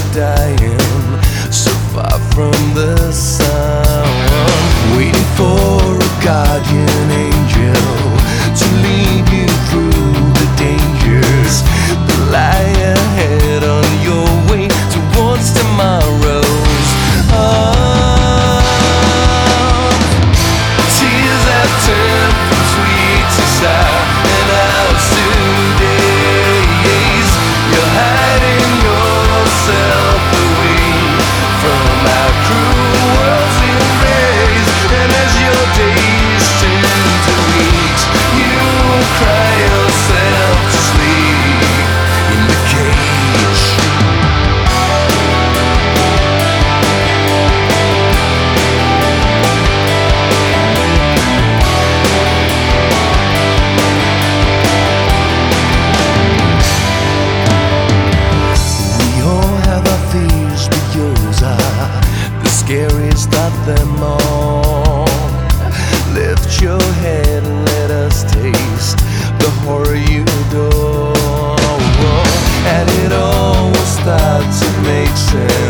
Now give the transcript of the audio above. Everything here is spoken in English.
dying, so far from the sun, waiting for a guardian angel to lead you through the dangers that lie ahead on your way towards tomorrow's arms. Tears have turned from sweet to sour, and hours to days. You're hiding yourself away from our cruel world's embrace, and as your days turn to weeks, you cry yourself to sleep in the cage. We all have our fears, but yours are the scariest of them all. Lift your head and let us taste the horror you adore, and it all will start to make sense